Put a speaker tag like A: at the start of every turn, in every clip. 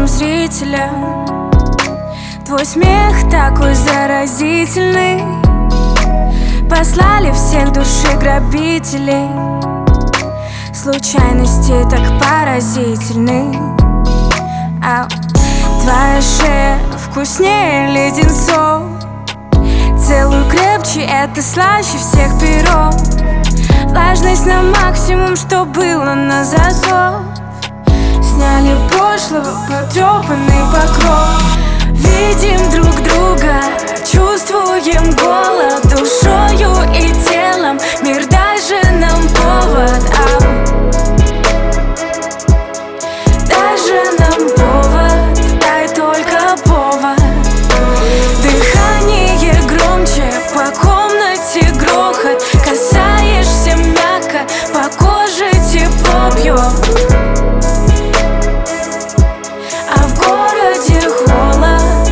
A: миллионам зрителя. Твой смех такой заразительный. Послали всех души грабителей. Случайности так поразительны. Твоя шея вкуснее леденцов. Целую крепче, это слаще всех перов. Влажность на максимум, что было на зазов. Сняли прошлого потрепанный покров. Видим друг друга, чувствуем голод душою и телом. Мир, дай же нам повод, дай же нам повод, дай только повод. Дыхание громче, по комнате грохот. Касаешься мягко, по коже тепло бьет. А в городе холод.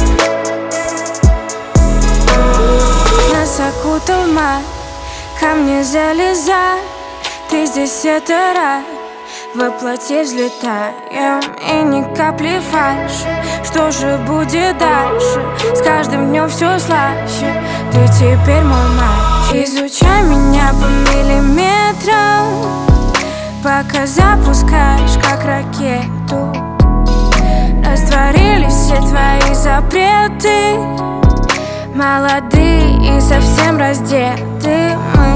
A: Нас окутал май, ко мне залезай. Ты здесь, это рай. Воплоти взлетаем, и ни капли фальши. Что же будет дальше? С каждым днем все слаще. Ты теперь мой май. Изучай меня по миллиметрам, пока запускаешь как ракету. Растворились все твои запреты. Молодые и совсем раздеты мы.